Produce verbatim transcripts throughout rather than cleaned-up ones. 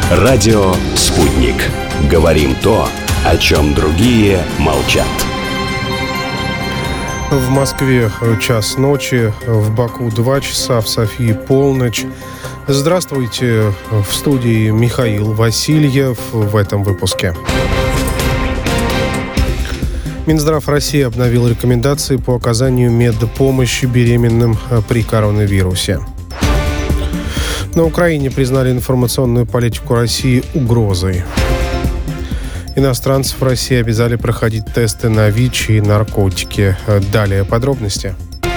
Радио «Спутник». Говорим то, о чем другие молчат. В Москве час ночи, в Баку два часа, в Софии полночь. Здравствуйте, в студии Михаил Васильев в этом выпуске. Минздрав России обновил рекомендации по оказанию медпомощи беременным при коронавирусе. На Украине признали информационную политику России угрозой. Иностранцев в России обязали проходить тесты на ВИЧ и наркотики. Далее подробности.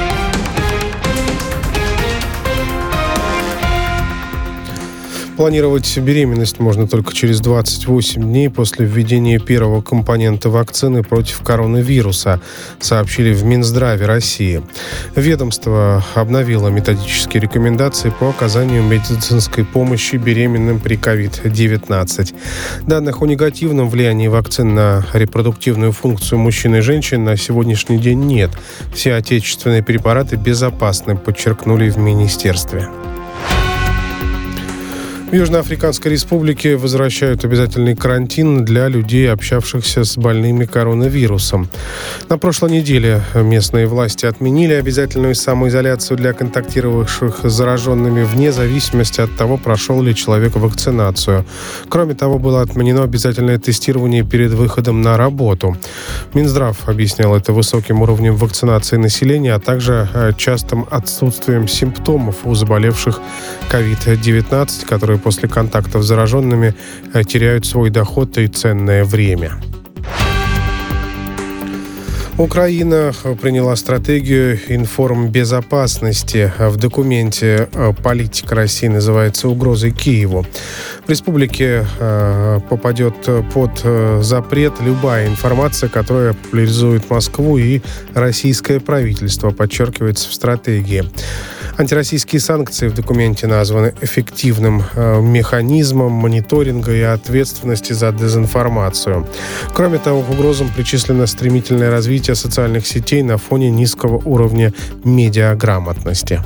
Планировать беременность можно только через двадцать восемь дней после введения первого компонента вакцины против коронавируса, сообщили в Минздраве России. Ведомство обновило методические рекомендации по оказанию медицинской помощи беременным при ковид девятнадцать. Данных о негативном влиянии вакцин на репродуктивную функцию мужчин и женщин на сегодняшний день нет. Все отечественные препараты безопасны, подчеркнули в министерстве. В Южноафриканской Республике возвращают обязательный карантин для людей, общавшихся с больными коронавирусом. На прошлой неделе местные власти отменили обязательную самоизоляцию для контактировавших с зараженными вне зависимости от того, прошел ли человек вакцинацию. Кроме того, было отменено обязательное тестирование перед выходом на работу. Минздрав объяснял это высоким уровнем вакцинации населения, а также частым отсутствием симптомов у заболевших ковид девятнадцать, которые после контактов с зараженными теряют свой доход и ценное время. Украина приняла стратегию информбезопасности. В документе политика России называется «Угрозой Киеву». В республике попадет под запрет любая информация, которая популяризует Москву и российское правительство, подчеркивается в стратегии. Антироссийские санкции в документе названы эффективным э, механизмом мониторинга и ответственности за дезинформацию. Кроме того, к угрозам причислено стремительное развитие социальных сетей на фоне низкого уровня медиаграмотности.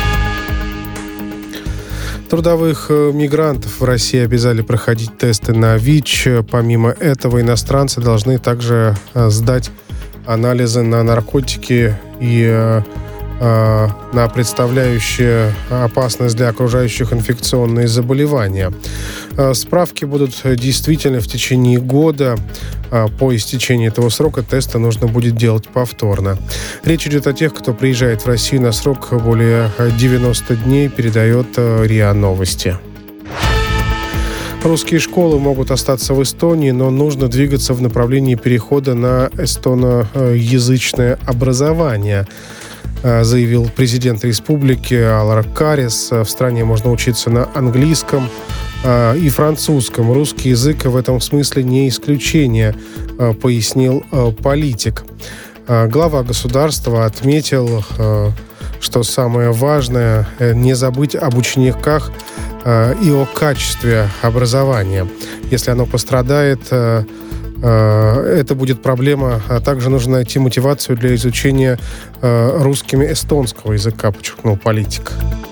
Трудовых мигрантов в России обязали проходить тесты на ВИЧ. Помимо этого, иностранцы должны также сдать анализы на наркотики и на представляющие опасность для окружающих инфекционные заболевания. Справки будут действительны в течение года. По истечении этого срока тесты нужно будет делать повторно. Речь идет о тех, кто приезжает в Россию на срок более девяноста дней, передает РИА Новости. Русские школы могут остаться в Эстонии, но нужно двигаться в направлении перехода на эстоноязычное образование, заявил президент республики Алар Карис. В стране можно учиться на английском и французском. Русский язык в этом смысле не исключение, пояснил политик. Глава государства отметил, что самое важное – не забыть об учениках и о качестве образования. Если оно пострадает, это будет проблема, а также нужно найти мотивацию для изучения русскими эстонского языка, подчеркнул политик.